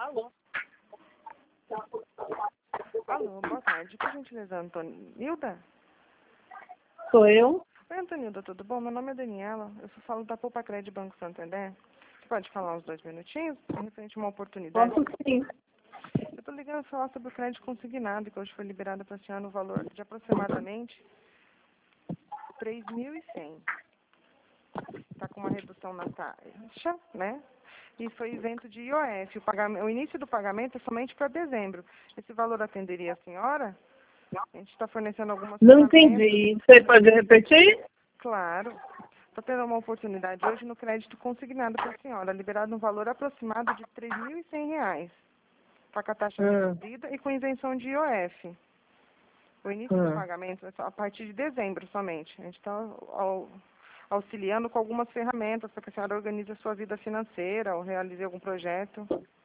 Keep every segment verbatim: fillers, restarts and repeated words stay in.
Alô? Alô, boa tarde. Por gentileza, Antonilda? Sou eu? Oi, Antonilda, tudo bom? Meu nome é Daniela. Eu sou falo da Poupa Crédito Banco Santander. Você pode falar uns dois minutinhos? Referente a uma oportunidade. Posso sim. Eu estou ligando para falar sobre o crédito consignado, que hoje foi liberado para a senhora no valor de aproximadamente três mil e cem. Está com uma redução na taxa, né? E foi isento de I O F. O, pagamento, o início do pagamento é somente para dezembro. Esse valor atenderia a senhora? A gente está fornecendo algumas Não ferramentas. entendi. Você pode repetir? Claro. Estou tendo uma oportunidade hoje no crédito consignado para a senhora, liberado um valor aproximado de três mil e cem reais. Está com a taxa Hum, reduzida e com isenção de I O F. O início do hum. pagamento é só a partir de dezembro somente. A gente está auxiliando com algumas ferramentas para que a senhora organize a sua vida financeira ou realize algum projeto.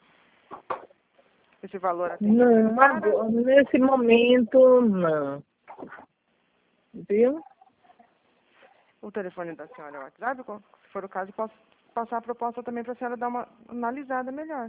Esse valor atende a Não, senhora? agora, nesse momento, não. Viu? O telefone da senhora é o WhatsApp? Se for o caso, posso passar a proposta também para a senhora dar uma analisada melhor.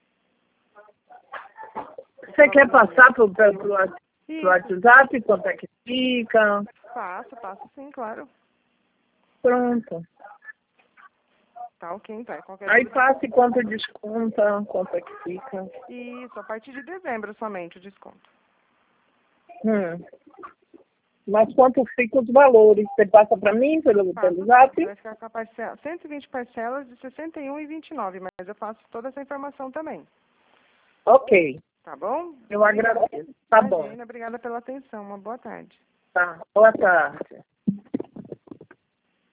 Você quer passar pro, pro, pro Isso, WhatsApp? Quanto é que fica? passo, passo sim, claro. Pronto. Tá ok, então. É qualquer Aí dúvida. passe quanto desconta, quanto é que fica. Isso, a partir de dezembro somente o desconto. Hum. Mas quanto ficam os valores? Você passa para mim pelo, Passo, pelo Zap? vai ficar com a parcela, cento e vinte parcelas de sessenta e um reais e vinte e nove centavos, mas eu passo toda essa informação também. Ok. Tá bom? Eu agradeço. Tá bom. Imagina, obrigada pela atenção. Uma boa tarde. Tá. Boa tarde.